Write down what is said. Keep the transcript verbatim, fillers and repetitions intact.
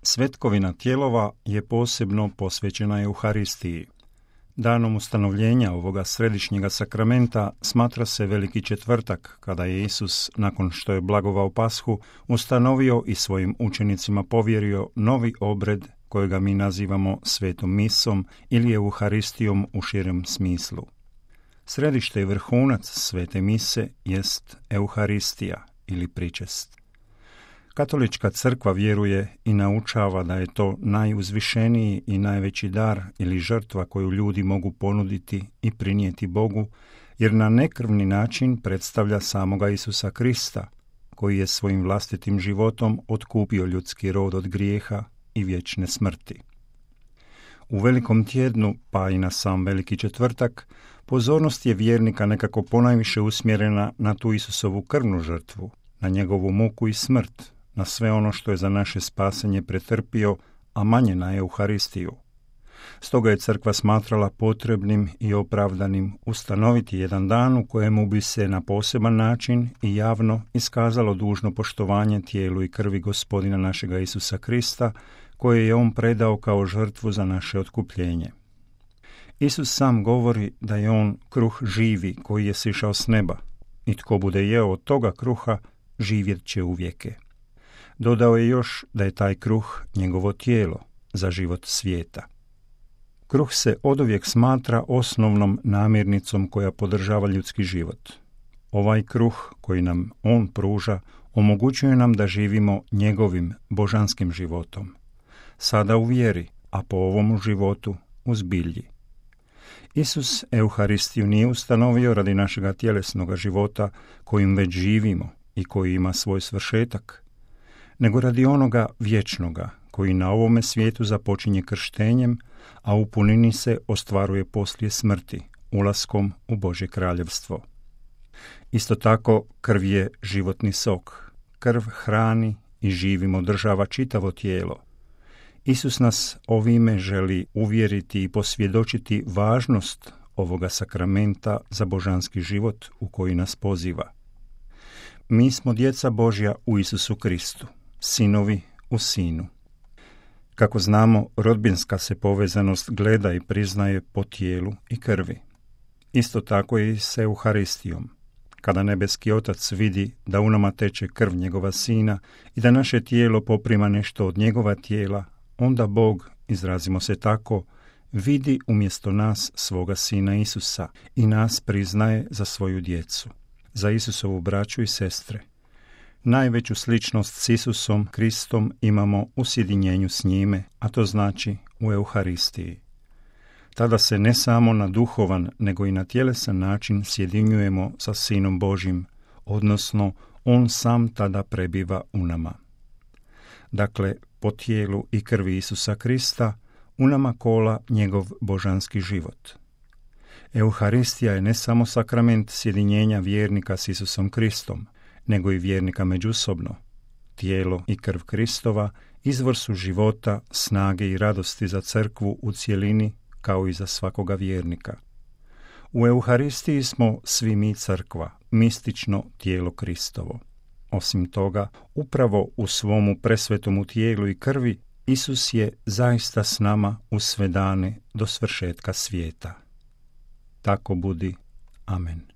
Svetkovina tijelova je posebno posvećena Euharistiji. Danom ustanovljenja ovoga središnjega sakramenta smatra se Veliki četvrtak, kada je Isus, nakon što je blagovao Pashu, ustanovio i svojim učenicima povjerio novi obred kojega mi nazivamo Svetom misom ili Euharistijom u širem smislu. Središte i vrhunac Svete mise jest Euharistija ili pričest. Katolička crkva vjeruje i naučava da je to najuzvišeniji i najveći dar ili žrtva koju ljudi mogu ponuditi i prinijeti Bogu, jer na nekrvni način predstavlja samoga Isusa Krista, koji je svojim vlastitim životom otkupio ljudski rod od grijeha i vječne smrti. U Velikom tjednu, pa i na sam Veliki četvrtak, pozornost je vjernika nekako ponajviše usmjerena na tu Isusovu krvnu žrtvu, na njegovu muku i smrt, na sve ono što je za naše spasenje pretrpio, a manje na Euharistiju. Stoga je crkva smatrala potrebnim i opravdanim ustanoviti jedan dan u kojemu bi se na poseban način i javno iskazalo dužno poštovanje tijelu i krvi Gospodina našega Isusa Krista, koje je on predao kao žrtvu za naše otkupljenje. Isus sam govori da je on kruh živi koji je sišao s neba i tko bude jeo od toga kruha živjet će uvijeke. Dodao je još da je taj kruh njegovo tijelo za život svijeta. Kruh se oduvijek smatra osnovnom namirnicom koja podržava ljudski život. Ovaj kruh koji nam on pruža omogućuje nam da živimo njegovim božanskim životom. Sada u vjeri, a po ovomu životu u zbilji. Isus Euharistiju nije ustanovio radi našega tjelesnoga života kojim već živimo i koji ima svoj svršetak, nego radi onoga vječnoga koji na ovome svijetu započinje krštenjem, a u punini se ostvaruje poslije smrti, ulaskom u Božje kraljevstvo. Isto tako, krv je životni sok. Krv hrani i živim održava čitavo tijelo. Isus nas ovime želi uvjeriti i posvjedočiti važnost ovoga sakramenta za božanski život u koji nas poziva. Mi smo djeca Božja u Isusu Kristu, sinovi u Sinu. Kako znamo, rodbinska se povezanost gleda i priznaje po tijelu i krvi. Isto tako je i s Euharistijom. Kada nebeski Otac vidi da u nama teče krv njegova Sina i da naše tijelo poprima nešto od njegova tijela, onda Bog, izrazimo se tako, vidi umjesto nas svoga Sina Isusa i nas priznaje za svoju djecu, za Isusovu braću i sestre. Najveću sličnost s Isusom Kristom imamo u sjedinjenju s njime, a to znači u Euharistiji. Tada se ne samo na duhovan, nego i na tjelesan način sjedinjujemo sa Sinom Božjim, odnosno on sam tada prebiva u nama. Dakle, po tijelu i krvi Isusa Krista u nama kola njegov božanski život. Euharistija je ne samo sakrament sjedinjenja vjernika s Isusom Kristom, nego i vjernika međusobno. Tijelo i krv Kristova izvor su života, snage i radosti za crkvu u cjelini, kao i za svakoga vjernika. U Euharistiji smo svi mi crkva, mistično tijelo Kristovo. Osim toga, upravo u svomu presvetomu tijelu i krvi Isus je zaista s nama u sve dane do svršetka svijeta. Tako budi. Amen.